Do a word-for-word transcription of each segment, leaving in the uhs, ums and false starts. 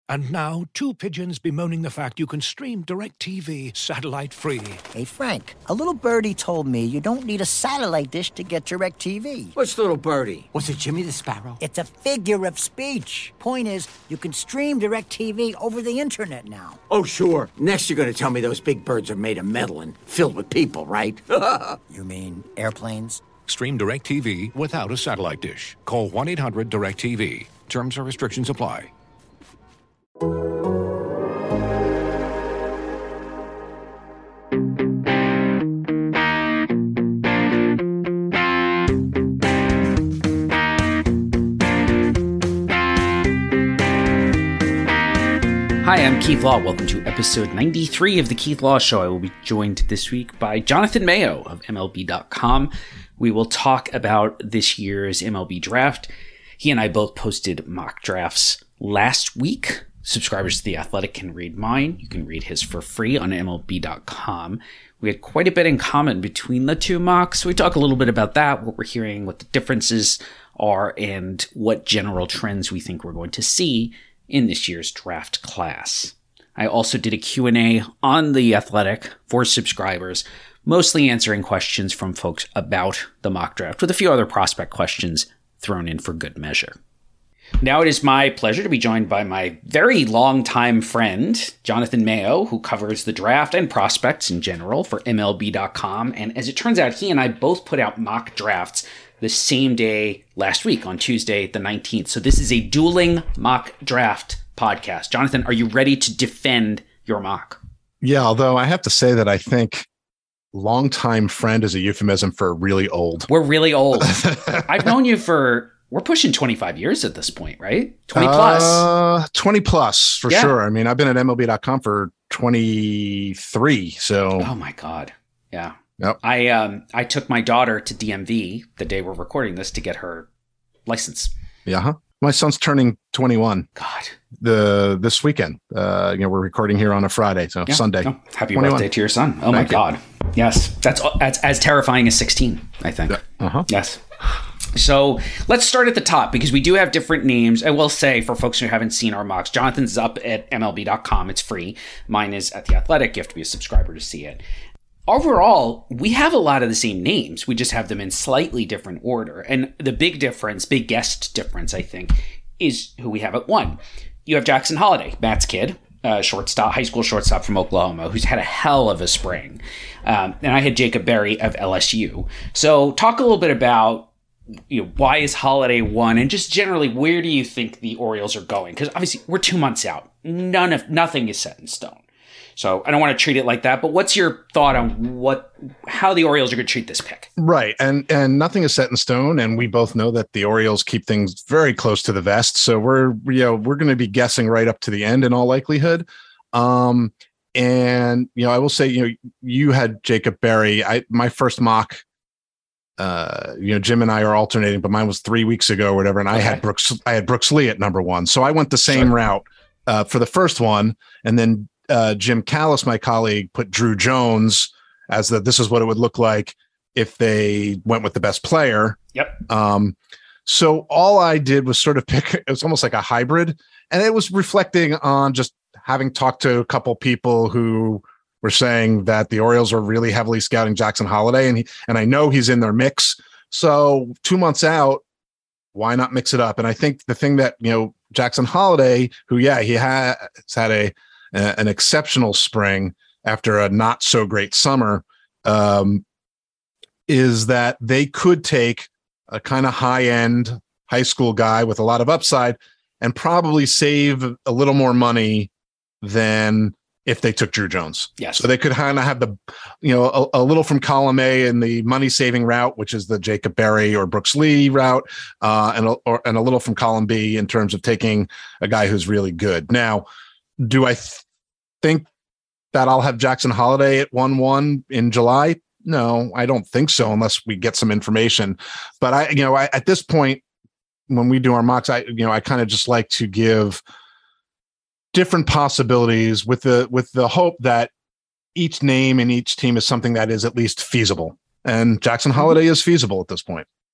And now, two pigeons bemoaning the fact you can stream DirecTV satellite-free. Hey, Frank, a little birdie told me you don't need a satellite dish to get DirecTV. What's little birdie? Was it Jimmy the Sparrow? It's a figure of speech. Point is, you can stream DirecTV over the internet now. Oh, sure. Next you're going to tell me those big birds are made of metal and filled with people, right? You mean airplanes? Stream DirecTV without a satellite dish. Call one eight hundred direct T V. Terms and restrictions apply. Hi, I'm Keith Law. Welcome to episode ninety-three of The Keith Law Show. I will be joined this week by Jonathan Mayo of M L B dot com. We will talk about this year's M L B draft. He and I both posted mock drafts last week. Subscribers to The Athletic can read mine. You can read his for free on M L B dot com. We had quite a bit in common between the two mocks. So we talk a little bit about that, what we're hearing, what the differences are, and what general trends we think we're going to see in this year's draft class. I also did a Q and A on The Athletic for subscribers, mostly answering questions from folks about the mock draft, with a few other prospect questions thrown in for good measure. Now it is my pleasure to be joined by my very long-time friend, Jonathan Mayo, who covers the draft and prospects in general for M L B dot com. And as it turns out, he and I both put out mock drafts the same day last week on Tuesday, the nineteenth. So this is a dueling mock draft podcast. Jonathan, are you ready to defend your mock? Yeah, although I have to say that I think longtime friend is a euphemism for really old. We're really old. I've known you for, we're pushing twenty-five years at this point, right? twenty plus. Uh, twenty plus for yeah. sure. I mean, I've been at M L B dot com for twenty-three. So. Oh my God. Yeah. Yep. I um I took my daughter to D M V the day we're recording this to get her license. Yeah. Huh? My son's turning twenty-one. God. The this weekend. Uh, you know, we're recording here on a Friday, so yeah. Sunday. Oh, happy twenty-one. Birthday to your son. Oh Thank my God. You. Yes. That's that's as terrifying as sixteen, I think. Yeah. Uh-huh. Yes. So let's start at the top because we do have different names. I will say for folks who haven't seen our mocks, Jonathan's up at M L B dot com. It's free. Mine is at The Athletic. You have to be a subscriber to see it. Overall, we have a lot of the same names. We just have them in slightly different order. And the big difference, big guest difference, I think, is who we have at one. You have Jackson Holliday, Matt's kid, uh, shortstop, high school shortstop from Oklahoma, who's had a hell of a spring. Um, and I had Jacob Berry of L S U. So talk a little bit about, you know, why is Holliday one, and just generally, where do you think the Orioles are going? Because obviously, we're two months out. None of nothing is set in stone. So I don't want to treat it like that, but what's your thought on what, how the Orioles are going to treat this pick? Right. And and nothing is set in stone. And we both know that the Orioles keep things very close to the vest. So we're, you know, we're going to be guessing right up to the end in all likelihood. Um, and, you know, I will say, you know, you had Jacob Berry. I, my first mock, uh, you know, Jim and I are alternating, but mine was three weeks ago or whatever. And okay. I had Brooks, I had Brooks Lee at number one. So I went the same sure. route uh, for the first one. And then Uh, Jim Callis, my colleague, put Drew Jones as the, this is what it would look like if they went with the best player. Yep. Um, so all I did was sort of pick, it was almost like a hybrid, and it was reflecting on just having talked to a couple people who were saying that the Orioles are really heavily scouting Jackson Holliday, and he, and I know he's in their mix. So two months out, why not mix it up? And I think the thing that, you know, Jackson Holliday, who, yeah, he has had a, an exceptional spring after a not so great summer, um, is that they could take a kind of high end high school guy with a lot of upside and probably save a little more money than if they took Drew Jones. Yes. So they could kind of have the, you know, a, a little from column A in the money saving route, which is the Jacob Berry or Brooks Lee route, uh, and, a, or, and a little from column B in terms of taking a guy who's really good. Now, do I th- think that I'll have Jackson Holliday at one one in July? No, I don't think so, unless we get some information. But I, you know, I, at this point, when we do our mocks, I, you know, I kind of just like to give different possibilities with the with the hope that each name in each team is something that is at least feasible. And Jackson Holliday is feasible at this point.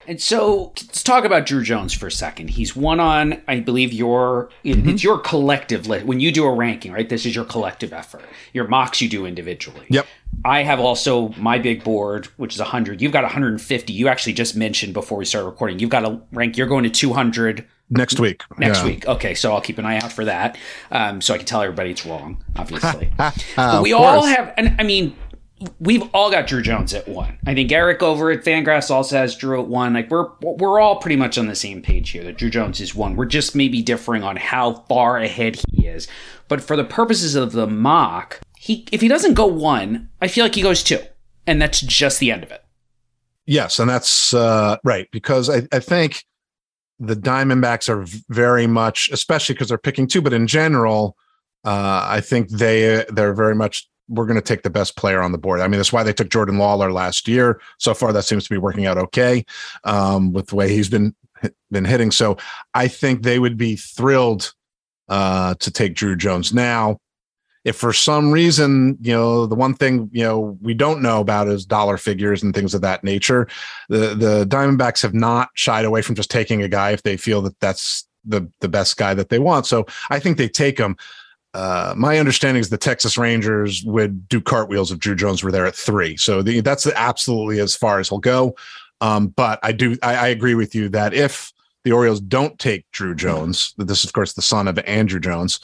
And so let's talk about Drew Jones for a second. He's one on, I believe, your, mm-hmm. it's your collective list. When you do a ranking, right, this is your collective effort. Your mocks you do individually. Yep. I have also my big board, which is one hundred. You've got one hundred fifty. You actually just mentioned before we started recording, you've got a rank, you're going to two hundred. Next week. Next yeah. week. Okay, so I'll keep an eye out for that. Um, so I can tell everybody it's wrong, obviously. uh, but we all have, and I mean, we've all got Drew Jones at one. I think Eric over at Fangraphs also has Drew at one. Like we're we're all pretty much on the same page here. That Drew Jones is one. We're just maybe differing on how far ahead he is. But for the purposes of the mock, he if he doesn't go one, I feel like he goes two, and that's just the end of it. Yes, and that's uh, right because I, I think the Diamondbacks are very much, especially because they're picking two, but in general, uh, I think they they're very much. We're going to take the best player on the board. I mean, that's why they took Jordan Lawler last year. So far, that seems to be working out okay um, with the way he's been been hitting. So I think they would be thrilled uh, to take Drew Jones. Now, if for some reason, you know, the one thing, you know, we don't know about is dollar figures and things of that nature. The the Diamondbacks have not shied away from just taking a guy if they feel that that's the, the best guy that they want. So I think they take him. Uh, my understanding is the Texas Rangers would do cartwheels if Drew Jones were there at three. So the, that's absolutely as far as he'll go. Um, but I do, I, I agree with you that if the Orioles don't take Drew Jones, this is of course the son of Andrew Jones,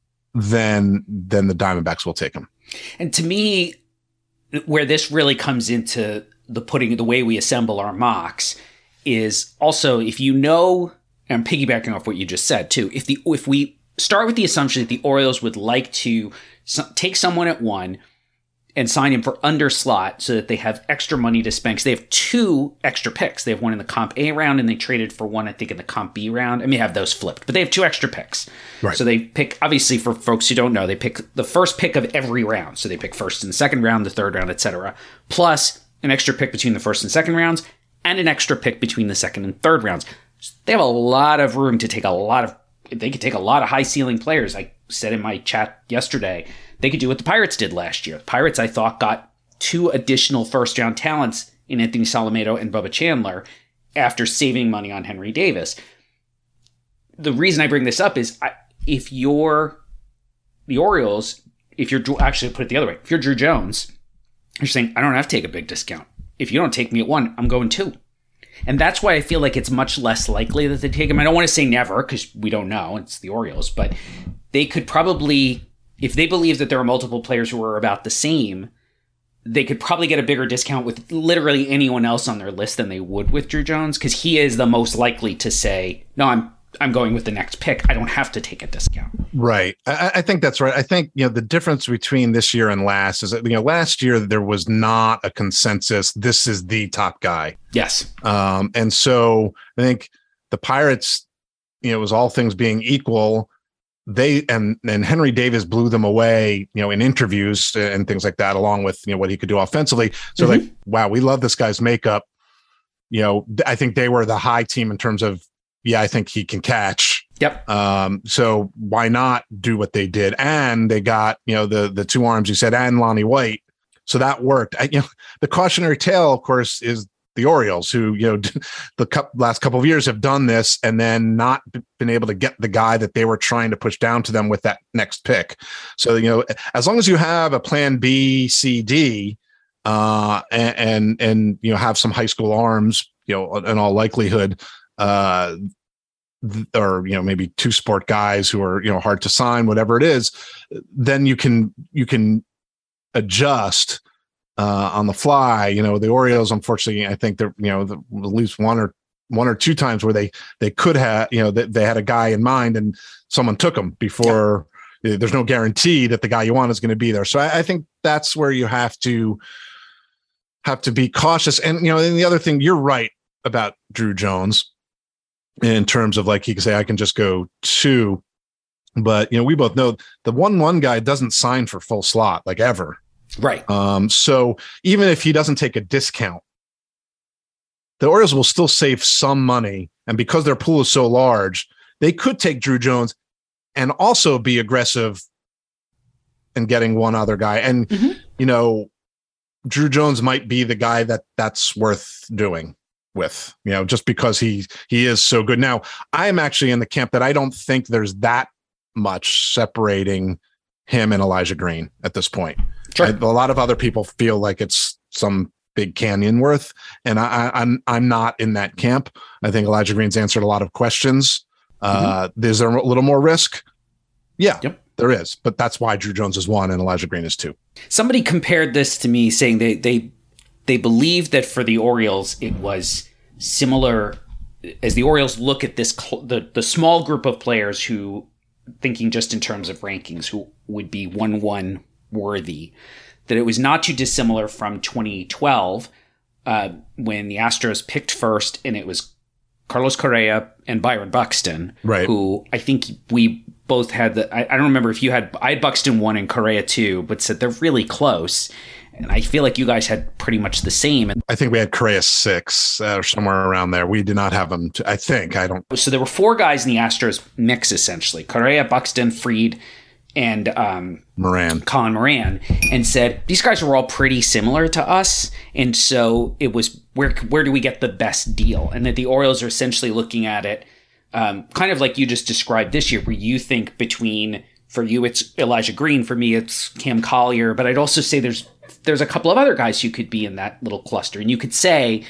then, then the Diamondbacks will take him. And to me, where this really comes into the putting, the way we assemble our mocks is also, if you know, and I'm piggybacking off what you just said too, if the, if we, start with the assumption that the Orioles would like to so- take someone at one and sign him for under slot so that they have extra money to spend. Because they have two extra picks. They have one in the Comp A round and they traded for one, I think, in the Comp B round. I may have those flipped, but they have two extra picks. Right. So they pick, obviously for folks who don't know, they pick the first pick of every round. So they pick first and second round, the third round, et cetera. Plus an extra pick between the first and second rounds and an extra pick between the second and third rounds. So they have a lot of room to take a lot of They could take a lot of high ceiling players. I said in my chat yesterday, they could do what the Pirates did last year. The Pirates, I thought, got two additional first round talents in Anthony Solometo and Bubba Chandler after saving money on Henry Davis. The reason I bring this up is I, if you're the Orioles, if you're actually put it the other way, if you're Drew Jones, you're saying, I don't have to take a big discount. If you don't take me at one, I'm going two. And that's why I feel like it's much less likely that they take him. I don't want to say never because we don't know. It's the Orioles. But they could probably, if they believe that there are multiple players who are about the same, they could probably get a bigger discount with literally anyone else on their list than they would with Drew Jones because he is the most likely to say, no, I'm I'm going with the next pick. I don't have to take a discount. Right. I, I think that's right. I think, you know, the difference between this year and last is that, you know, last year there was not a consensus. This is the top guy. Yes. Um, and so I think the Pirates, you know, it was all things being equal. They and and Henry Davis blew them away, you know, in interviews and things like that, along with, you know, what he could do offensively. So mm-hmm. like, wow, we love this guy's makeup. You know, I think they were the high team in terms of, yeah, I think he can catch. Yep. Um, so why not do what they did? And they got, you know, the the two arms you said, and Lonnie White. So that worked. I, you know, the cautionary tale, of course, is the Orioles, who, you know, the cu- last couple of years have done this and then not b- been able to get the guy that they were trying to push down to them with that next pick. So, you know, as long as you have a plan B, C, D, uh, and, and, and, you know, have some high school arms, you know, in all likelihood, uh, th- or, you know, maybe two sport guys who are, you know, hard to sign, whatever it is, then you can, you can adjust uh, on the fly. You know, the Orioles, unfortunately, I think they're, you know, the, at least one or one or two times where they, they could have, you know, they, they had a guy in mind and someone took him before. Yeah. There's no guarantee that the guy you want is going to be there. So I, I think that's where you have to have to be cautious. And, you know, and the other thing, you're right about Drew Jones in terms of, like, he could say, I can just go two, but, you know, we both know the one, one guy doesn't sign for full slot, like, ever. Right. Um, so even if he doesn't take a discount, the Orioles will still save some money. And because their pool is so large, they could take Drew Jones and also be aggressive in getting one other guy. And, mm-hmm. you know, Drew Jones might be the guy that that's worth doing. with, you know, just because he he is so good. Now, I'm actually in the camp that I don't think there's that much separating him and Elijah Green at this point. Sure. I, a lot of other people feel like it's some big canyon worth, and I, I'm I'm not in that camp. I think Elijah Green's answered a lot of questions. Uh, mm-hmm. Is there a little more risk? Yeah, yep. There is, but that's why Drew Jones is one and Elijah Green is two. Somebody compared this to me, saying they they they believe that for the Orioles it was similar as the Orioles look at this cl- the the small group of players who, thinking just in terms of rankings, who would be one one worthy, that it was not too dissimilar from twenty twelve uh, when the Astros picked first, and it was Carlos Correa and Byron Buxton, right? Who I think we both had the. I, I don't remember if you had. I had Buxton one and Correa two, but said they're really close. And I feel like you guys had pretty much the same. I think we had Correa six uh, or somewhere around there. We did not have them. To, I think I don't. So there were four guys in the Astros mix essentially: Correa, Buxton, Fried, and um, Moran, Colin Moran, and said these guys were all pretty similar to us, and so it was where where do we get the best deal? And that the Orioles are essentially looking at it, um, kind of like you just described this year, where you think between for you it's Elijah Green, for me it's Cam Collier, but I'd also say there's there's a couple of other guys who could be in that little cluster, and you could say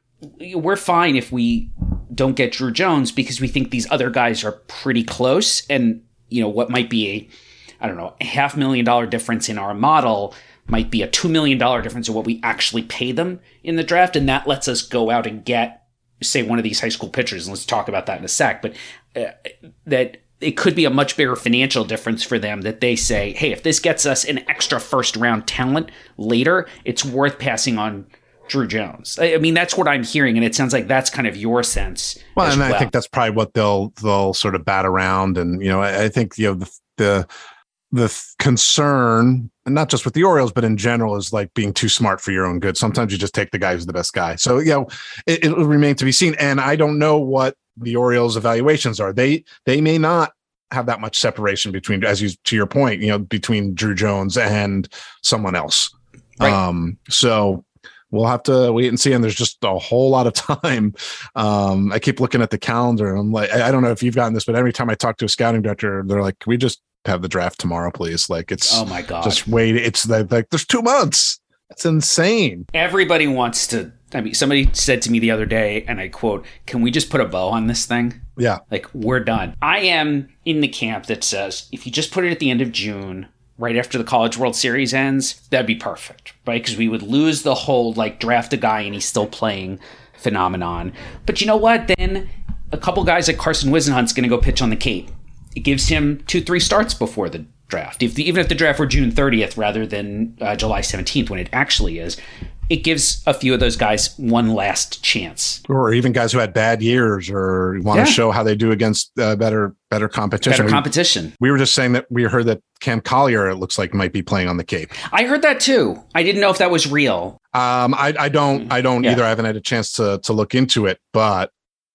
we're fine if we don't get Drew Jones because we think these other guys are pretty close, and you know what might be a I don't know, a half million dollar difference in our model might be a two million dollars difference in what we actually pay them in the draft. And that lets us go out and get, say, one of these high school pitchers. And let's talk about that in a sec. But uh, that it could be a much bigger financial difference for them that they say, hey, if this gets us an extra first round talent later, it's worth passing on Drew Jones. I, I mean, that's what I'm hearing. And it sounds like that's kind of your sense. Well, and well. I think that's probably what they'll, they'll sort of bat around. And, you know, I, I think, you know, the, the, The th- concern, and not just with the Orioles, but in general, is like being too smart for your own good. Sometimes you just take the guy who's the best guy. So, you know, it, it'll remain to be seen. And I don't know what the Orioles' evaluations are. They they may not have that much separation between, as you to your point, you know, between Drew Jones and someone else. Right. Um, so we'll have to wait and see. And there's just a whole lot of time. Um, I keep looking at the calendar, and I'm like, I, I don't know if you've gotten this, but every time I talk to a scouting director, they're like, "Can we just have the draft tomorrow, please?" Like, it's oh my god, just wait. It's like, like there's two months. That's insane. Everybody wants to. I mean, somebody said to me the other day, and I quote, "Can we just put a bow on this thing?" Yeah, like we're done. I am in the camp that says if you just put it at the end of June, right after the College World Series ends, that'd be perfect, right? Because we would lose the whole like draft a guy and he's still playing phenomenon. But you know what? Then a couple guys like Carson Wisenhunt's going to go pitch on the Cape. It gives him two, three starts before the draft. If the, even if the draft were June thirtieth rather than uh, July seventeenth, when it actually is, it gives a few of those guys one last chance. Or even guys who had bad years or want yeah. to show how they do against uh, better better competition. Better competition. We, we were just saying that we heard that Cam Collier, it looks like, might be playing on the Cape. I heard that too. I didn't know if that was real. Um, I, I don't I don't yeah. either. I haven't had a chance to to look into it, but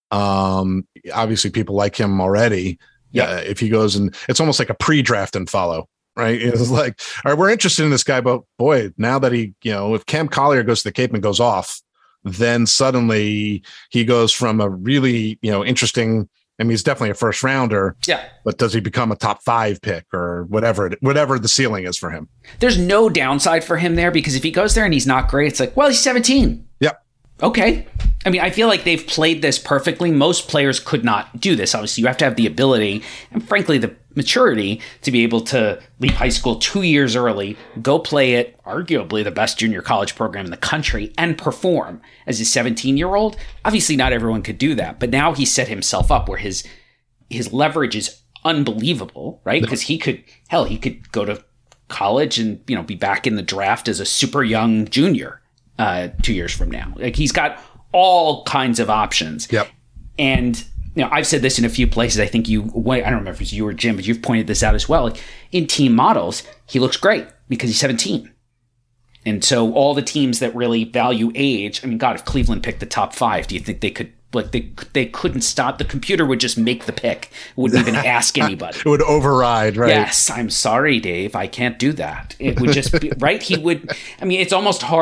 um, obviously people like him already. Yeah, uh, if he goes and it's almost like a pre-draft and follow, right? It's like, all right, we're interested in this guy, but boy, now that he, you know, if Cam Collier goes to the Cape and goes off, then suddenly he goes from a really, you know, interesting. I mean, he's definitely a first rounder. Yeah, but does he become a top five pick or whatever? Whatever the ceiling is for him. There's no downside for him there because if he goes there and he's not great, it's like, well, he's seventeen. Yep. Okay. I mean, I feel like they've played this perfectly. Most players could not do this. Obviously, you have to have the ability and, frankly, the maturity to be able to leave high school two years early, go play at arguably the best junior college program in the country, and perform as a seventeen-year-old. Obviously, not everyone could do that. But now he set himself up where his his leverage is unbelievable, right? Because he could, hell, he could go to college and, you know, be back in the draft as a super young junior uh, two years from now. Like, he's got all kinds of options. Yep. And, you know, I've said this in a few places. I think you, I don't remember if it was you or Jim, but you've pointed this out as well. Like, in team models, he looks great because he's seventeen. And so all the teams that really value age, I mean, God, if Cleveland picked the top five, do you think they could, like, they they couldn't stop? The computer would just make the pick. It wouldn't even ask anybody. It would override, right? Yes, I'm sorry, Dave. I can't do that. It would just be, right? He would, I mean, it's almost hard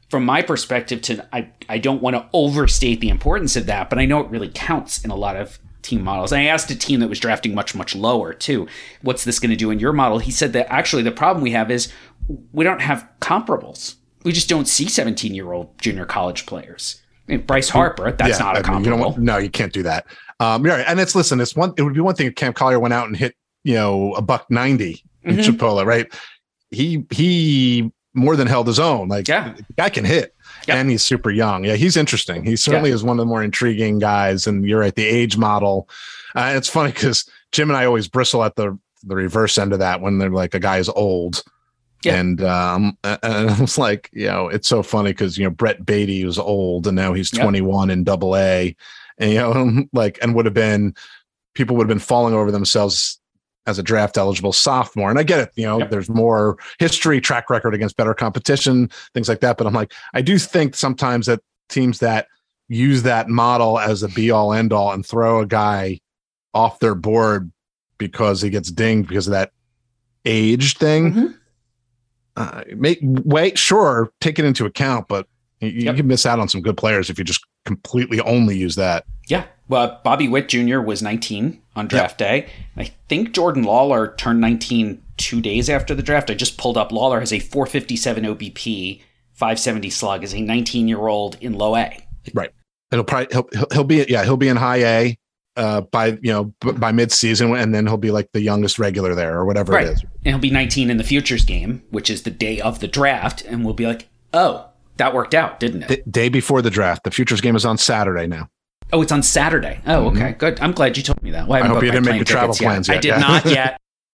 from my perspective, to I, I don't want to overstate the importance of that, but I know it really counts in a lot of team models. And I asked a team that was drafting much, much lower too, what's this going to do in your model? He said that actually the problem we have is we don't have comparables. We just don't see seventeen-year-old junior college players. I mean, Bryce Harper, that's yeah, not a I mean, comparable. you don't want, no, you can't do that. Um, yeah, and it's listen, it's one. It would be one thing if Cam Collier went out and hit, you know, a buck ninety in mm-hmm. Chipola, right? He he more than held his own. Like, yeah. the guy can hit, yeah. and he's super young. Yeah, he's interesting. He certainly yeah. is one of the more intriguing guys. And you're right, the age model. Uh, it's funny because Jim and I always bristle at the the reverse end of that when they're like a guy is old. Yeah. And um, and I was like, you know, it's so funny because, you know, Brett Beatty was old and now he's twenty-one yep. in double A, and, you know, like, and would have been, people would have been falling over themselves as a draft eligible sophomore. And I get it, you know, yep. there's more history, track record against better competition, things like that. But I'm like, I do think sometimes that teams that use that model as a be all end all and throw a guy off their board because he gets dinged because of that age thing. Mm-hmm. Uh, make wait, sure, take it into account, but you, yep. you can miss out on some good players if you just completely only use that. Yeah. Well, Bobby Witt Junior was nineteen on draft yep. day. I think Jordan Lawler turned nineteen two days after the draft. I just pulled up. Lawler has a four fifty-seven O B P, five seventy slug, as a nineteen-year-old in low A. Right. It'll probably he'll he'll, he'll be yeah he'll be in high A. Uh, by you know b- by mid-season, and then he'll be like the youngest regular there or whatever right. it is. And he'll be nineteen in the futures game, which is the day of the draft, and we'll be like, oh, that worked out, didn't it? The day before the draft. The futures game is on Saturday now. Oh, it's on Saturday. Oh, okay, mm-hmm. good. I'm glad you told me that. Well, I, I hope you didn't make your travel plans yet. I did yeah. not yet.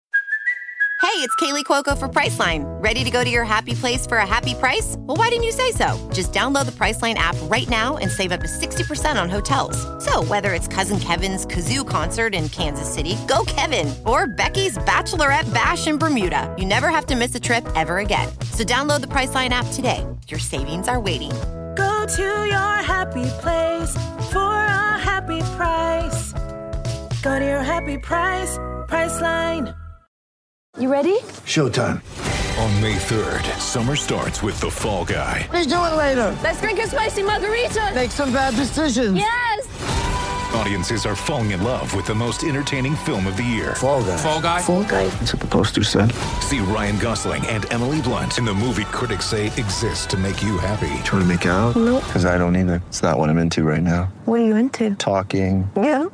Hey, it's Kaylee Cuoco for Priceline. Ready to go to your happy place for a happy price? Well, why didn't you say so? Just download the Priceline app right now and save up to sixty percent on hotels. So whether it's Cousin Kevin's Kazoo Concert in Kansas City, go Kevin, or Becky's Bachelorette Bash in Bermuda, you never have to miss a trip ever again. So download the Priceline app today. Your savings are waiting. Go to your happy place for a happy price. Go to your happy price, Priceline. You ready? Showtime. On May third, summer starts with The Fall Guy. Let's do it later. Let's drink a spicy margarita. Make some bad decisions. Yes. Audiences are falling in love with the most entertaining film of the year. Fall Guy. Fall Guy. Fall Guy. That's what the poster said. See Ryan Gosling and Emily Blunt in the movie critics say exists to make you happy. Trying to make it out? Nope. Because I don't either. It's not what I'm into right now. What are you into? Talking. Yeah.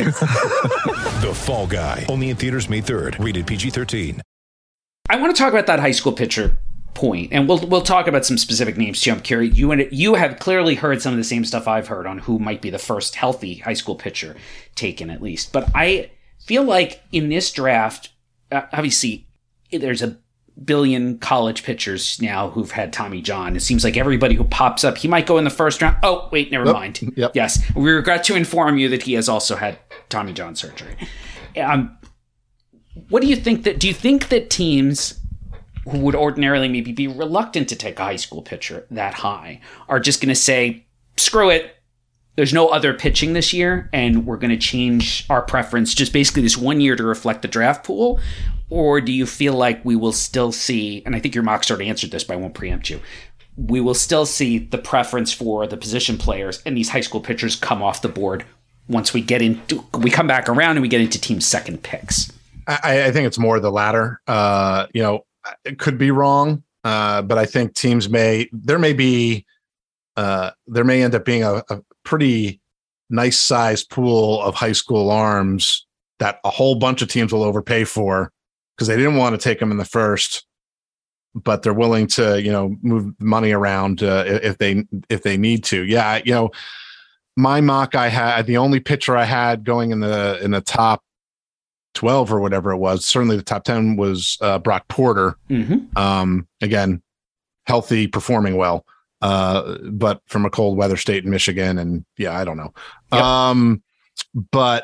The Fall Guy. Only in theaters May third. Rated P G thirteen. I want to talk about that high school pitcher point, and we'll we'll talk about some specific names too. I'm curious. You and you have clearly heard some of the same stuff I've heard on who might be the first healthy high school pitcher taken, at least. But I feel like in this draft, uh, obviously, there's a billion college pitchers now who've had Tommy John. It seems like everybody who pops up, he might go in the first round. Oh, wait, never yep. mind. Yep. Yes, we regret to inform you that he has also had Tommy John surgery. Um, what do you think that? Do you think that teams who would ordinarily maybe be reluctant to take a high school pitcher that high are just going to say, screw it, there's no other pitching this year, and we're going to change our preference just basically this one year to reflect the draft pool? Or do you feel like we will still see, and I think your mock sort of answered this, but I won't preempt you, we will still see the preference for the position players and these high school pitchers come off the board once we get into, we come back around and we get into team second picks? I, I think it's more the latter. Uh, you know, it could be wrong, uh, but I think teams may, there may be, uh, there may end up being a, a pretty nice sized pool of high school arms that a whole bunch of teams will overpay for because they didn't want to take them in the first, but they're willing to, you know, move money around uh, if they, if they need to. Yeah. You know, my mock, I had the only pitcher I had going in the, in the top twelve or whatever it was, certainly the top ten was uh, Brock Porter. Mm-hmm. Um, again, healthy, performing well, uh, but from a cold weather state in Michigan. And yeah, I don't know. Yep. Um, but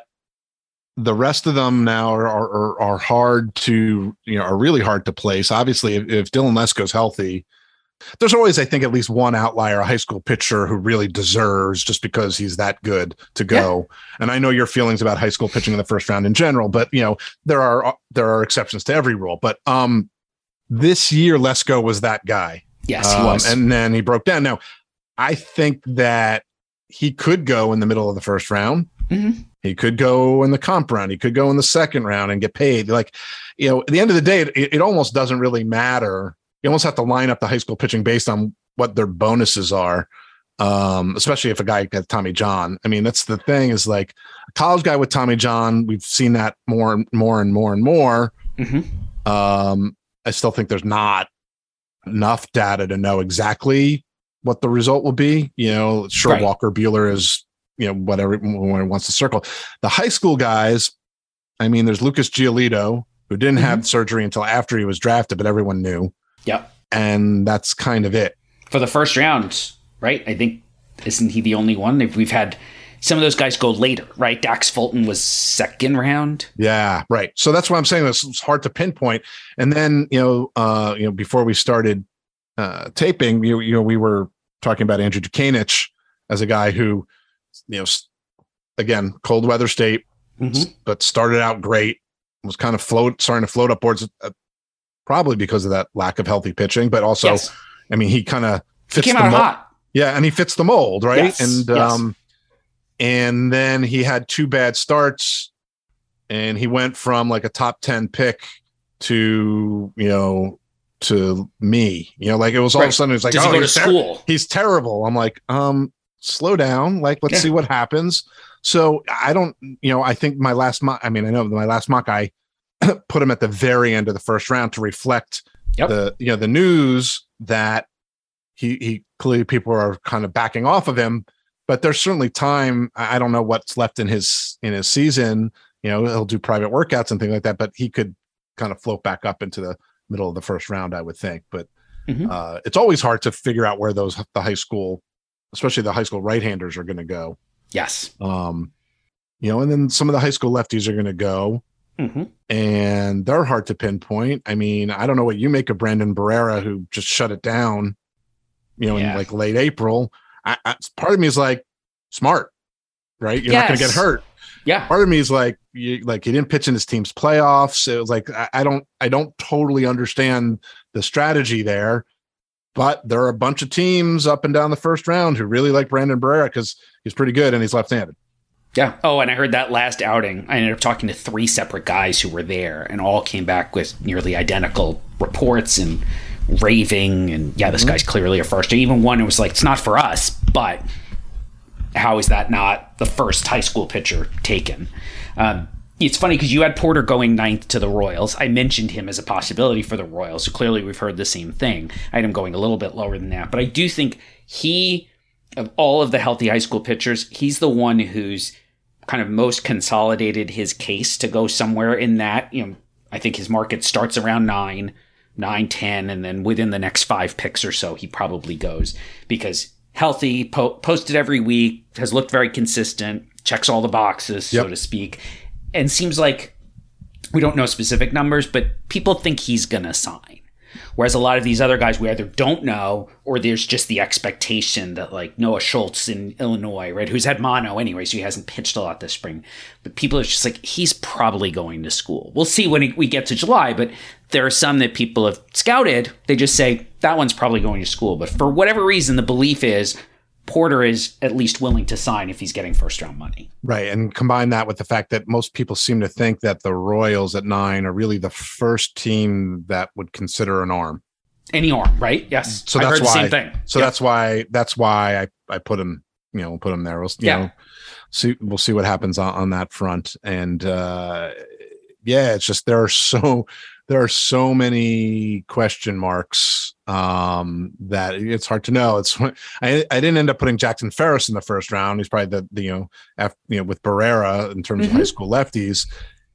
the rest of them now are, are, are hard to, you know, are really hard to place. Obviously, if, if Dylan Lesko's healthy, there's always, I think, at least one outlier, a high school pitcher who really deserves just because he's that good to go. Yeah. And I know your feelings about high school pitching in the first round in general, but you know, there are, there are exceptions to every rule, but um, this year Lesko was that guy. Yes, he um, was. And then he broke down. Now, I think that he could go in the middle of the first round. Mm-hmm. He could go in the comp round. He could go in the second round and get paid. Like, you know, at the end of the day, it, it almost doesn't really matter. You almost have to line up the high school pitching based on what their bonuses are, um, especially if a guy got Tommy John. I mean, that's the thing is like a college guy with Tommy John. We've seen that more and more and more and more. Mm-hmm. Um, I still think there's not enough data to know exactly what the result will be. You know, sure, right. Walker Buehler is, you know, whatever when he wants to circle. The high school guys, I mean, there's Lucas Giolito, who didn't mm-hmm. have surgery until after he was drafted, but everyone knew. Yep. And that's kind of it. For the first round, right? I think, isn't he the only one? We've had some of those guys go later, right? Dax Fulton was second round. Yeah, right. So that's what I'm saying. It's hard to pinpoint. And then, you know, uh, you know, before we started uh, taping, you, you know, we were talking about Andrew Djukanich as a guy who, you know, again, cold weather state, mm-hmm. but started out great, was kind of float, starting to float upwards, uh, probably because of that lack of healthy pitching, but also, yes. I mean, he kind of fits he came the out mold. hot. Yeah, and he fits the mold, right? Yes. And yes. um, and then he had two bad starts, and he went from like a top ten pick to, you know, to me, you know, like it was all right. of a sudden it's like, Does oh, he go he's, to ter- school? he's terrible. I'm like, um, slow down. Like, let's yeah. see what happens. So I don't, you know, I think my last mock, I mean, I know my last mock, I put him at the very end of the first round to reflect yep. the, you know, the news that he, he clearly people are kind of backing off of him, but there's certainly time. I don't know what's left in his, in his season, you know, he'll do private workouts and things like that, but he could kind of float back up into the middle of the first round, I would think. But mm-hmm. uh, it's always hard to figure out where those, the high school, especially the high school right-handers are going to go. Yes. Um, you know, and then some of the high school lefties are going to go mm-hmm. and they're hard to pinpoint. I mean, I don't know what you make of Brandon Barrera, who just shut it down, you know, yeah. in like late April. I, I, part of me is like, smart, right? You're yes. not going to get hurt. Yeah. Part of me is like, you, like he didn't pitch in his team's playoffs. It was like, I, I don't, I don't totally understand the strategy there, but there are a bunch of teams up and down the first round who really like Brandon Barrera because he's pretty good and he's left-handed. Yeah. Oh, and I heard that last outing, I ended up talking to three separate guys who were there and all came back with nearly identical reports and raving. And yeah, this mm-hmm. guy's clearly a first. Even one who was like, it's not for us, but how is that not the first high school pitcher taken? Um, it's funny because you had Porter going ninth to the Royals. I mentioned him as a possibility for the Royals, so clearly we've heard the same thing. I had him going a little bit lower than that, but I do think he, of all of the healthy high school pitchers, he's the one who's kind of most consolidated his case to go somewhere in that. You know, I think his market starts around nine, nine, ten, and then within the next five picks or so, he probably goes because healthy, po- posted every week, has looked very consistent, checks all the boxes, yep. so to speak, and seems like we don't know specific numbers, but people think he's going to sign. Whereas a lot of these other guys we either don't know or there's just the expectation that like Noah Schultz in Illinois, right, who's had mono anyway, so he hasn't pitched a lot this spring. But people are just like, he's probably going to school. We'll see when we get to July, but there are some that people have scouted. They just say that one's probably going to school. But for whatever reason, the belief is Porter is at least willing to sign if he's getting first round money. Right. And combine that with the fact that most people seem to think that the Royals at nine are really the first team that would consider an arm. Any arm, right? Yes. So I that's heard why, the same thing. So yep. that's why, that's why I, I put him, you know, put him there. We'll, you yeah. know, see, we'll see what happens on, on that front. And uh, yeah, it's just, there are so, there are so many question marks um, that it's hard to know. It's I, I didn't end up putting Jackson Ferris in the first round. He's probably the, the you know after, you know with Barrera in terms mm-hmm. of high school lefties.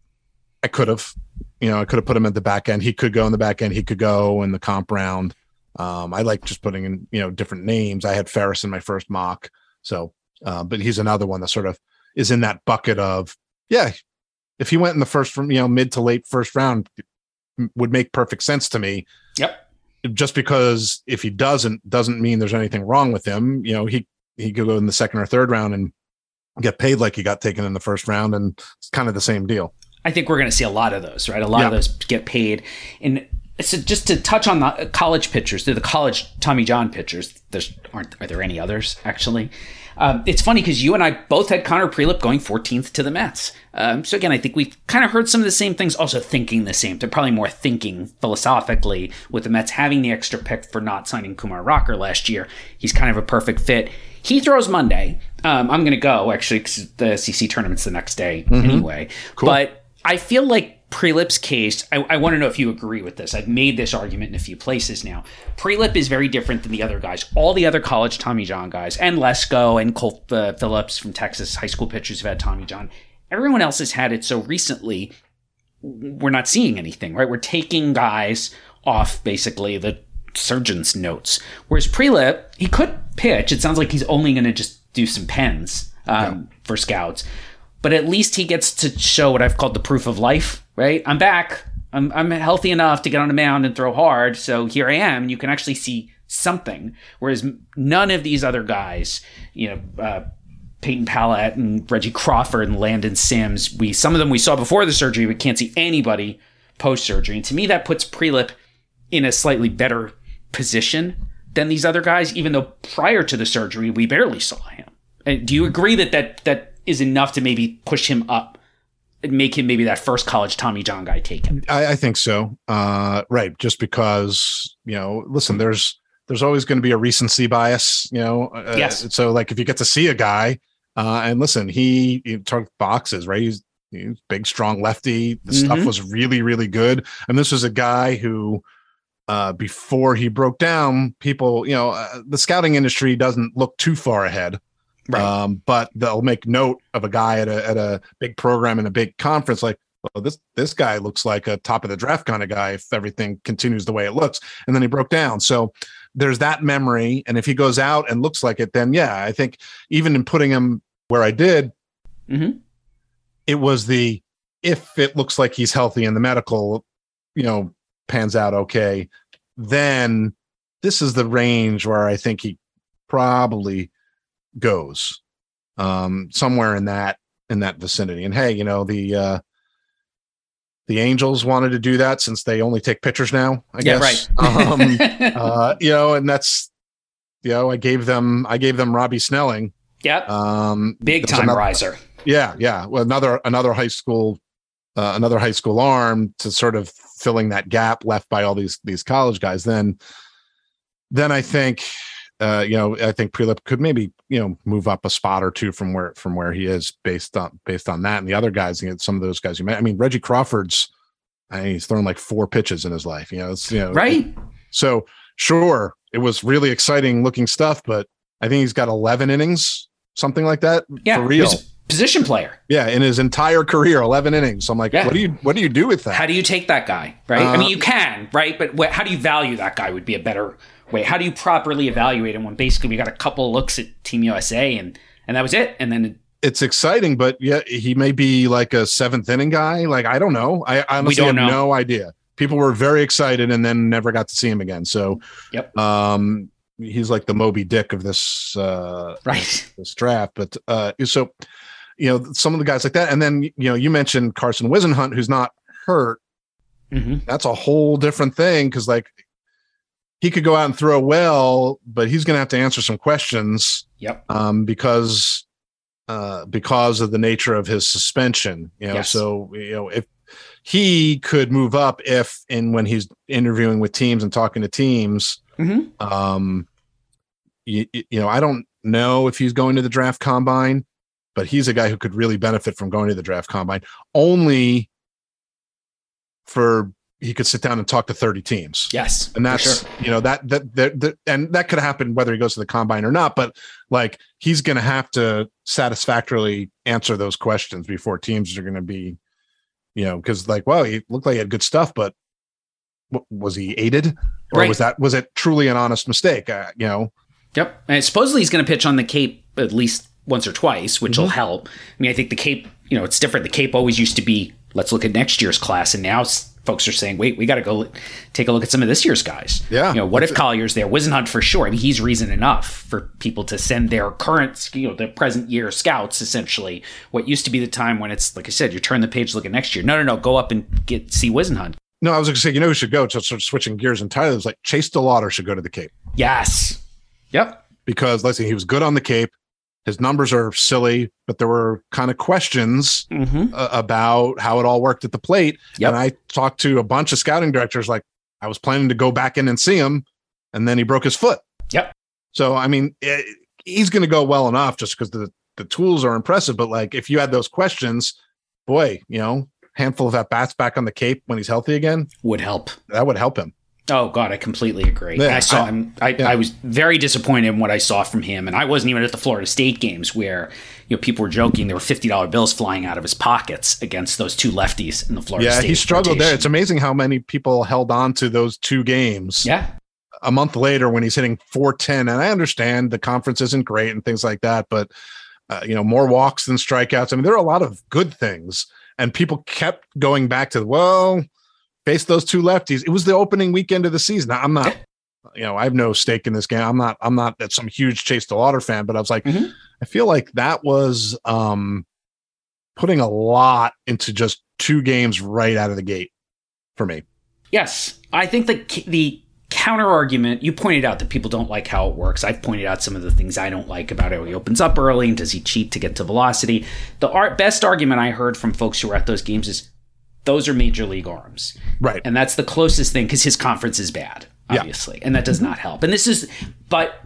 I could have, you know, I could have put him at the back end. He could go in the back end. He could go in the comp round. Um, I like just putting in you know different names. I had Ferris in my first mock, so uh, but he's another one that sort of is in that bucket of yeah. If he went in the first from you know mid to late first round, would make perfect sense to me. Yep. Just because if he doesn't, doesn't mean there's anything wrong with him. You know, he, he could go in the second or third round and get paid like he got taken in the first round. And it's kind of the same deal. I think we're going to see a lot of those, right? A lot yeah. of those get paid. And So just to touch on the college pitchers, they're the college Tommy John pitchers. There's aren't are there any others actually? Um, it's funny because you and I both had Connor Prelip going fourteenth to the Mets. Um, so again, I think we've kind of heard some of the same things, also thinking the same. They're probably more thinking philosophically with the Mets having the extra pick for not signing Kumar Rocker last year. He's kind of a perfect fit. He throws Monday. Um, I'm going to go actually because the S E C tournament's the next day mm-hmm. anyway. Cool. But I feel like Prelip's case, I, I want to know if you agree with this. I've made this argument in a few places now. Prelip is very different than the other guys. All the other college Tommy John guys, and Lesko and Cole uh, Phillips from Texas, high school pitchers have had Tommy John. Everyone else has had it so recently, we're not seeing anything, right? We're taking guys off basically the surgeon's notes. Whereas Prelip, he could pitch. It sounds like he's only going to just do some pens um, yeah. for scouts. But at least he gets to show what I've called the proof of life, right? I'm back. I'm I'm healthy enough to get on a mound and throw hard. So here I am. And you can actually see something. Whereas none of these other guys, you know, uh, Peyton Pallette and Reggie Crawford and Landon Sims, we some of them we saw before the surgery. We can't see anybody post-surgery. And to me, that puts Prelip in a slightly better position than these other guys, even though prior to the surgery, we barely saw him. And do you agree that that that is enough to maybe push him up and make him maybe that first college Tommy John guy taken? I, I think so. Uh, right. Just because, you know, listen, there's, there's always going to be a recency bias, you know? Uh, yes. So like if you get to see a guy uh, and listen, he, he took boxes, right? He's, he's big, strong lefty. The mm-hmm. stuff was really, really good. And this was a guy who, uh, before he broke down, people, you know, uh, the scouting industry doesn't look too far ahead. Right. Um, but they'll make note of a guy at a at a big program in a big conference, like, well, this this guy looks like a top of the draft kind of guy if everything continues the way it looks. And then he broke down. So there's that memory. And if he goes out and looks like it, then yeah, I think even in putting him where I did, mm-hmm. it was the if it looks like he's healthy and the medical, you know, pans out okay, then this is the range where I think he probably goes um somewhere in that in that vicinity. And hey, you know, the uh the Angels wanted to do that since they only take pitchers now, I yeah, guess right. um uh you know, and that's, you know, I gave them I gave them Robbie Snelling. Yep. Um big time another, riser. Yeah, yeah. Well, another another high school uh, another high school arm to sort of filling that gap left by all these these college guys. Then then I think Uh, you know, I think Prelip could maybe, you know, move up a spot or two from where from where he is based on based on that. And the other guys, you know, some of those guys you met. I mean, Reggie Crawford's, I mean, he's thrown like four pitches in his life. You know, it's, you know, right. So sure, it was really exciting looking stuff, but I think he's got eleven innings, something like that. Yeah, for real. He's a position player. Yeah, in his entire career, eleven innings. So I'm like, yeah. what do you what do you do with that? How do you take that guy? Right. Uh, I mean, you can, right? But what, how do you value that guy would be a better way. How do you properly evaluate him when basically we got a couple of looks at Team U S A and and that was it? And then it's exciting, but yeah, he may be like a seventh inning guy. Like, I don't know. I honestly have know. no idea. People were very excited and then never got to see him again. So, yep. Um, he's like the Moby Dick of this, uh, right. this draft. But uh, so, you know, some of the guys like that. And then, you know, you mentioned Carson Whisenhunt, who's not hurt. Mm-hmm. That's a whole different thing. Cause like he could go out and throw well, but he's going to have to answer some questions. Yep. Um, because, uh, because of the nature of his suspension, you know, yes. so, you know, if he could move up, if, and when he's interviewing with teams and talking to teams, mm-hmm. um, you, you know, I don't know if he's going to the draft combine, but he's a guy who could really benefit from going to the draft combine only for, he could sit down and talk to thirty teams. Yes. And that's, sure. you know, that, that, that, that, and that could happen whether he goes to the combine or not, but like, he's going to have to satisfactorily answer those questions before teams are going to be, you know, cause like, well, he looked like he had good stuff, but w- was he aided or right. was that, was it truly an honest mistake? Uh, you know? Yep. And supposedly he's going to pitch on the Cape at least once or twice, which Mm-hmm. will help. I mean, I think the Cape, you know, it's different. The Cape always used to be, let's look at next year's class. And now folks are saying, wait, we got to go take a look at some of this year's guys. Yeah. You know, what if Collier's there? Whisenhunt for sure. I mean, he's reason enough for people to send their current, you know, the present year scouts, essentially. What used to be the time when it's, like I said, you turn the page, look at next year. No, no, no, go up and get see Whisenhunt. No, I was going to say, you know who should go? Just sort of switching gears entirely. It was like Chase DeLauder should go to the Cape. Yes. Yep. Because let's see, he was good on the Cape. His numbers are silly, but there were kind of questions mm-hmm. uh, about how it all worked at the plate. Yep. And I talked to a bunch of scouting directors. Like, I was planning to go back in and see him, and then he broke his foot. Yep. So, I mean, it, he's going to go well enough just because the, the tools are impressive. But like, if you had those questions, boy, you know, handful of at-bats back on the Cape when he's healthy again would help. That would help him. Oh God, I completely agree. Yeah, I saw I, him. I, yeah. I was very disappointed in what I saw from him, and I wasn't even at the Florida State games where you know people were joking there were fifty dollar bills flying out of his pockets against those two lefties in the Florida yeah, State. Yeah, he struggled rotation. there. It's amazing how many people held on to those two games. Yeah. A month later when he's hitting four ten, and I understand the conference isn't great and things like that, but uh, you know, more walks than strikeouts. I mean, there are a lot of good things, and people kept going back to, well, face those two lefties. It was the opening weekend of the season. Now, I'm not, you know, I have no stake in this game. I'm not, I'm not some huge Chase DeLauder fan, but I was like, mm-hmm. I feel like that was um, putting a lot into just two games right out of the gate for me. Yes. I think the, the counter argument, you pointed out that people don't like how it works. I've pointed out some of the things I don't like about it. He opens up early, and does he cheat to get to velocity? The art, best argument I heard from folks who were at those games is, those are major league arms. Right. And that's the closest thing because his conference is bad, obviously. Yeah. And that does not help. And this is, but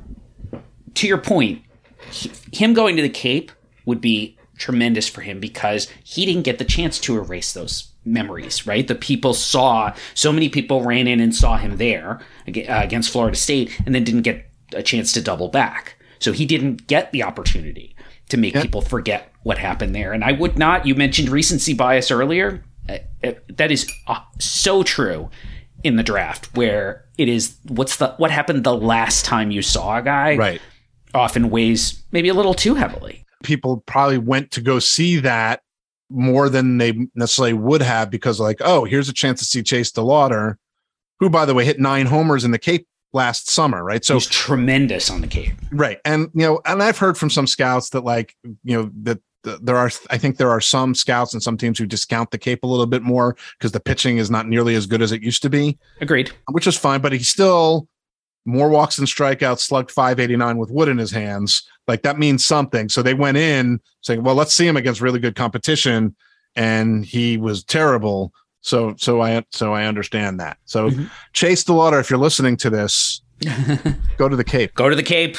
to your point, he, him going to the Cape would be tremendous for him because he didn't get the chance to erase those memories, right? The people saw, so many people ran in and saw him there against Florida State and then didn't get a chance to double back. So he didn't get the opportunity to make yeah. people forget what happened there. And I would not, you mentioned recency bias earlier. That is uh, so true in the draft, where it is what's the what happened the last time you saw a guy, right? Often weighs maybe a little too heavily. People probably went to go see that more than they necessarily would have because, like, oh, here's a chance to see Chase DeLauder, who, by the way, hit nine homers in the Cape last summer, right? So he's tremendous on the Cape, right? And you know, and I've heard from some scouts that, like, you know, that. There are, I think there are some scouts and some teams who discount the Cape a little bit more because the pitching is not nearly as good as it used to be. Agreed. Which is fine, but he's still more walks than strikeouts, slugged five eighty-nine with wood in his hands. Like, that means something. So they went in saying, well, let's see him against really good competition. And he was terrible. So, so I, so I understand that. So mm-hmm. Chase DeLauder, if you're listening to this, go to the Cape. Go to the Cape.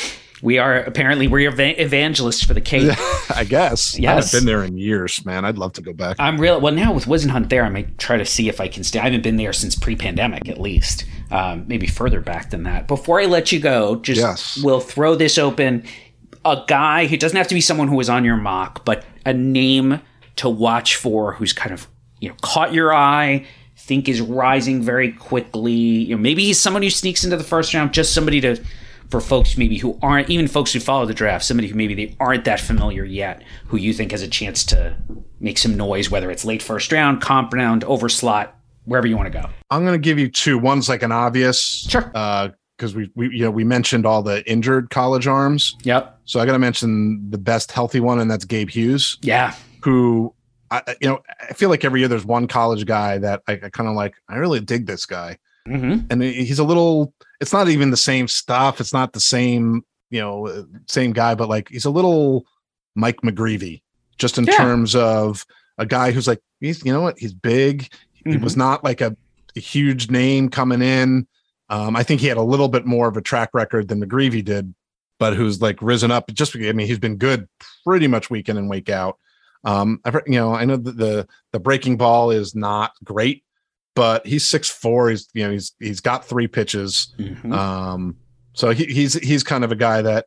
We are apparently we're evangelists for the Cape. I guess. Yes. I haven't been there in years, man. I'd love to go back. I'm real. Well, now with Whisenhunt there, I might try to see if I can stay. I haven't been there since pre-pandemic, at least. Um, maybe further back than that. Before I let you go, just yes. we'll throw this open. A guy who doesn't have to be someone who was on your mock, but a name to watch for who's kind of, you know, caught your eye, think is rising very quickly. You know, maybe he's someone who sneaks into the first round, just somebody to. For folks maybe who aren't, even folks who follow the draft, somebody who maybe they aren't that familiar yet, who you think has a chance to make some noise, whether it's late first round, comp round, overslot, wherever you want to go. I'm going to give you two. One's like an obvious. Sure. Uh, because we, we, you know, we mentioned all the injured college arms. Yep. So I got to mention the best healthy one, and that's Gabe Hughes. Yeah. Who, I, you know, I feel like every year there's one college guy that I, I kind of like, I really dig this guy. Mm-hmm. And he's a little, it's not even the same stuff. It's not the same, you know, same guy, but like he's a little Mike McGreevy just in yeah. terms of a guy who's like, he's, you know what, he's big. Mm-hmm. He was not like a, a huge name coming in. Um, I think he had a little bit more of a track record than McGreevy did, but who's like risen up just because, I mean, he's been good pretty much week in and week out. Um, I've heard, you know, I know that the, the breaking ball is not great, but he's six foot four. He's, you know, he's, he's got three pitches. Mm-hmm. Um, so he, he's, he's kind of a guy that,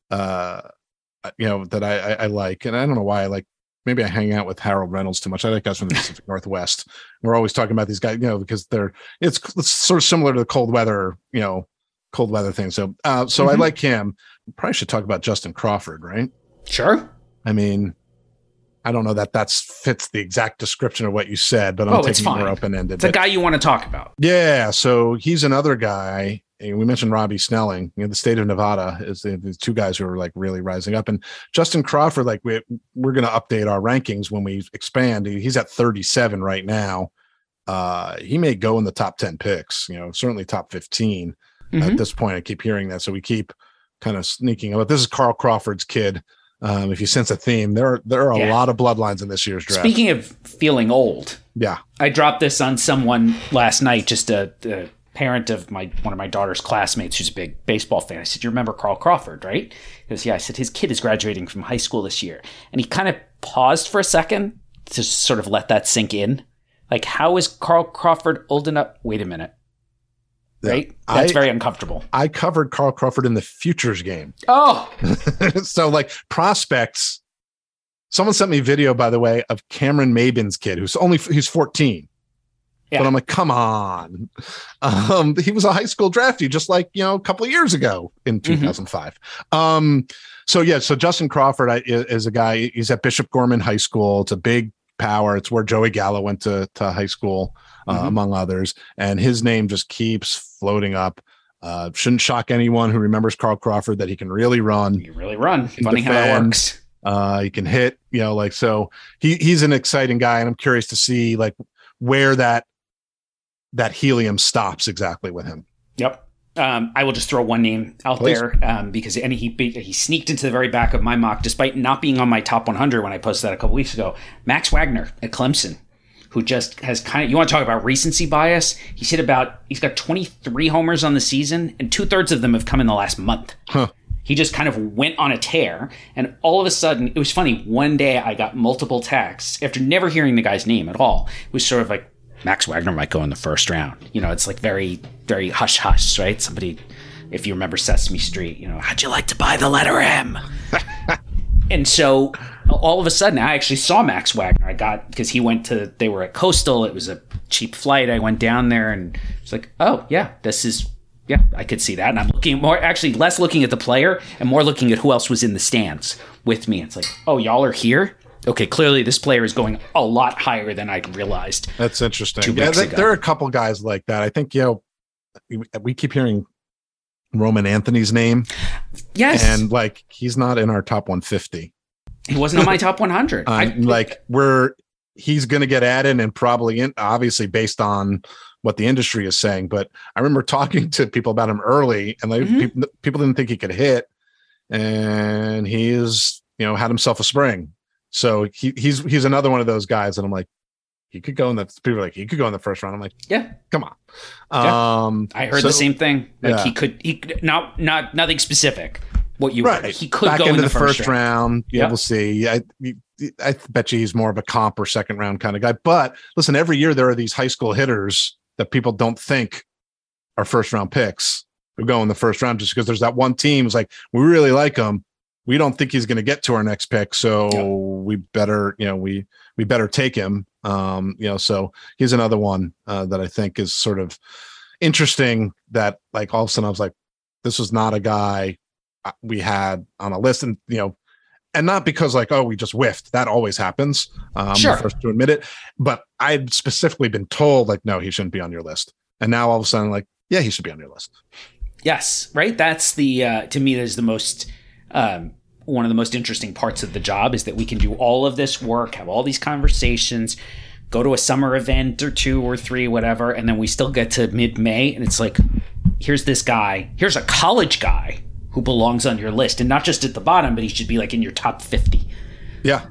uh, you know, that I, I, I like, and I don't know why I like, maybe I hang out with Harold Reynolds too much. I like guys from the Pacific Northwest. We're always talking about these guys, you know, because they're, it's, it's sort of similar to the cold weather, you know, cold weather thing. So, uh, so mm-hmm. I like him. Probably should talk about Justin Crawford, right? Sure. I mean, I don't know that that's fits the exact description of what you said, but I'm oh, taking it more open-ended. It's a guy you want to talk about. Yeah. So he's another guy. We mentioned Robbie Snelling. You know, the state of Nevada is the, the two guys who are like really rising up. And Justin Crawford, like we, we're going to update our rankings when we expand. He's at thirty-seven right now. uh, he may go in the top ten picks, you know, certainly top fifteen mm-hmm. at this point. I keep hearing that. So we keep kind of sneaking about. This is Carl Crawford's kid. Um, if you sense a theme, there are, there are a yeah. lot of bloodlines in this year's draft. Speaking of feeling old. Yeah. I dropped this on someone last night, just a, a parent of my one of my daughter's classmates who's a big baseball fan. I said, you remember Carl Crawford, right? He goes, yeah. I said, his kid is graduating from high school this year. And he kind of paused for a second to sort of let that sink in. Like, how is Carl Crawford old enough? Wait a minute. Right? Yeah, That's I, very uncomfortable. I covered Carl Crawford in the Futures game. Oh. So, like, prospects. Someone sent me a video, by the way, of Cameron Maben's kid, who's only he's fourteen. Yeah. But I'm like, come on. Um, he was a high school draftee, just like, you know, a couple of years ago in two thousand five. Mm-hmm. Um, so, yeah, so Justin Crawford I, is a guy. He's at Bishop Gorman High School. It's a big power. It's where Joey Gallo went to, to high school. Uh, mm-hmm. among others, and his name just keeps floating up. Uh, shouldn't shock anyone who remembers Carl Crawford that he can really run. He can really run. Funny how it works. Uh, he can hit, you know, like, so he he's an exciting guy, and I'm curious to see like where that that helium stops exactly with him. Yep. Um, I will just throw one name out Please. there um, because and he he sneaked into the very back of my mock, despite not being on my top one hundred when I posted that a couple weeks ago. Max Wagner at Clemson, who just has kind of, you want to talk about recency bias? He's hit about, he's got twenty-three homers on the season, and two thirds of them have come in the last month. Huh. He just kind of went on a tear, and all of a sudden, it was funny. One day I got multiple texts after never hearing the guy's name at all. It was sort of like, Max Wagner might go in the first round. You know, it's like very, very hush hush, right? Somebody, if you remember Sesame Street, you know, how'd you like to buy the letter M? And so all of a sudden, I actually saw Max Wagner. I got, because he went to, they were at Coastal. It was a cheap flight. I went down there and it's like, oh, yeah, this is, yeah, I could see that. And I'm looking more, actually less looking at the player and more looking at who else was in the stands with me. It's like, oh, y'all are here? Okay, clearly this player is going a lot higher than I'd realized. That's interesting. Yeah, th- there are a couple guys like that. I think, you know, we, we keep hearing Roman Anthony's name. Yes. And like, he's not in our top one fifty. He wasn't on my top one hundred. uh, I, like we're, he's going to get added and probably in, obviously based on what the industry is saying. But I remember talking to people about him early and like mm-hmm. people, people didn't think he could hit, and he's, you know, had himself a spring. So he, he's, he's another one of those guys. And I'm like, he could go in the, people are like, he could go in the first round. I'm like, yeah, come on. Yeah. Um, I heard so, the same thing. Like yeah. he could, he not, not, nothing specific. What you right. heard. He could Back go into in the, the first, first round. round. Yeah, yep. We'll see. I, I bet you he's more of a comp or second round kind of guy. But listen, every year there are these high school hitters that people don't think are first round picks who go in the first round just because there's that one team who's like, we really like him. We don't think he's going to get to our next pick. So yep. we better, you know, we, we better take him. Um, you know, so he's another one uh, that I think is sort of interesting that like all of a sudden I was like, this was not a guy we had on a list, and, you know, and not because like, oh, we just whiffed. That always happens. Um, sure. I'm the first to admit it, but I'd specifically been told like, no, he shouldn't be on your list. And now all of a sudden, like, yeah, he should be on your list. Yes. Right. That's the, uh, to me, that is the most, um, one of the most interesting parts of the job is that we can do all of this work, have all these conversations, go to a summer event or two or three, whatever. And then we still get to mid-May and it's like, here's this guy, here's a college guy who belongs on your list, and not just at the bottom, but he should be like in your top fifty. Yeah.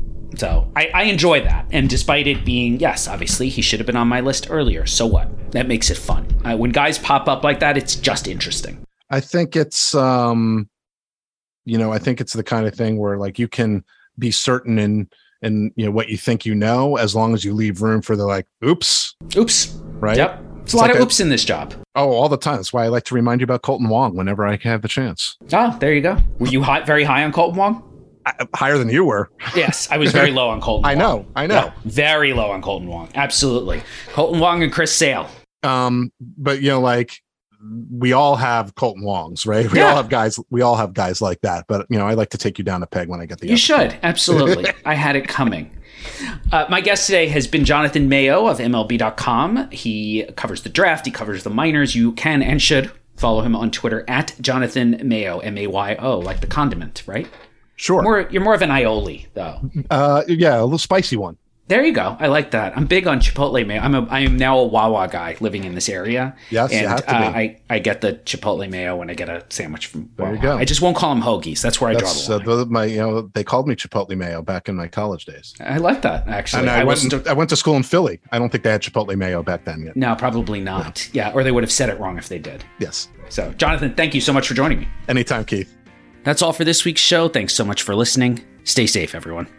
So I, I enjoy that. And despite it being, yes, obviously he should have been on my list earlier. So what? That makes it fun. Uh, when guys pop up like that, it's just interesting. I think it's, um, you know, I think it's the kind of thing where like you can be certain in, in, you know, what you think, you know, as long as you leave room for the like, oops. Oops. Right. Yep. It's a It's lot like of a- oops in this job. Oh, all the time. That's why I like to remind you about Colton Wong whenever I have the chance. Oh, there you go. Were you high, very high on Colton Wong? I, higher than you were. Yes, I was very low on Colton Wong. I know, I know. Yeah, very low on Colton Wong. Absolutely. Colton Wong and Chris Sale. Um, but you know, like we all have Colton Wongs, right? We Yeah. all have guys. We all have guys like that. But you know, I like to take you down a peg when I get the. You should. Absolutely. I had it coming. Uh, my guest today has been Jonathan Mayo of M L B dot com. He covers the draft. He covers the minors. You can and should follow him on Twitter at Jonathan Mayo, M A Y O, like the condiment, right? Sure. More, you're more of an aioli, though. Uh, yeah, a little spicy one. There you go. I like that. I'm big on Chipotle mayo. I'm a, I am now a Wawa guy living in this area. Yes, and you have to uh, be. I, I get the Chipotle mayo when I get a sandwich from Wawa. There you go. I just won't call them hoagies. That's where I That's, draw the line. uh, my, you know, they called me Chipotle mayo back in my college days. I like that, actually. And I, I went, st- I went to school in Philly. I don't think they had Chipotle mayo back then yet. No, probably not. No. Yeah, or they would have said it wrong if they did. Yes. So, Jonathan, thank you so much for joining me. Anytime, Keith. That's all for this week's show. Thanks so much for listening. Stay safe, everyone.